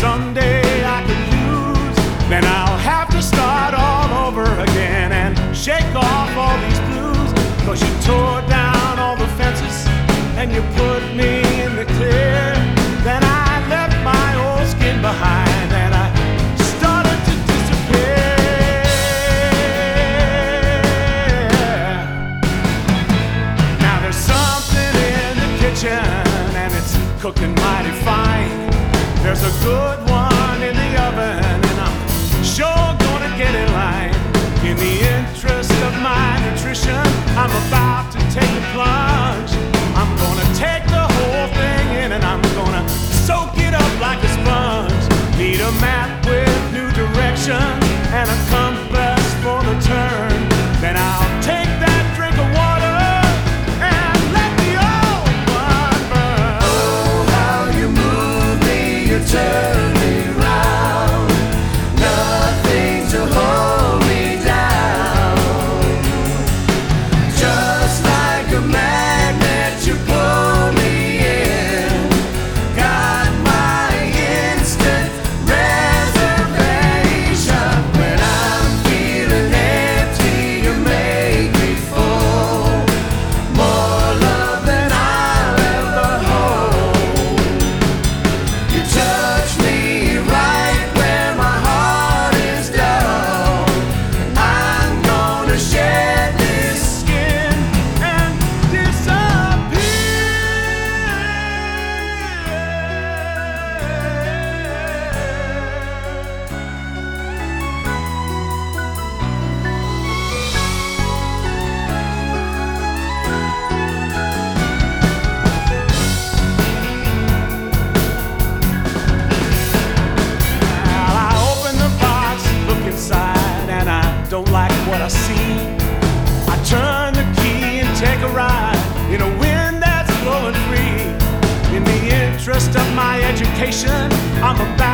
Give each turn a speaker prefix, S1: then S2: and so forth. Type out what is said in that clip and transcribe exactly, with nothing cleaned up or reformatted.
S1: someday I could lose, then I'll have to start all over again and shake off all these blues. Cause you tore down all the fences and you put me in the clear. Then I left my old skin behind and I started to disappear. Now there's something in the kitchen and it's cooking mighty fine. There's a good one in the oven and I'm sure gonna get in line. In the interest of my nutrition, I'm about to take a plunge. I'm gonna take the whole thing in and I'm gonna soak it up like a sponge. Need a map with new direction and a compass for the turn. Then I'll take that drink of water and let the old one burn.
S2: Oh, how you move me, you turn me round. Nothing to hold me down. Just like a magnet, you pull me in. Got my instant reservation. When I'm feeling empty, you make me full. More love than I'll ever hold. You touch me right where my heart is dull. I'm gonna shed this
S1: Skin and Well, I open the box, look inside, and I don't like what I see. I turn the key and take a ride in a wind that's blowing free. In the interest of my education, I'm about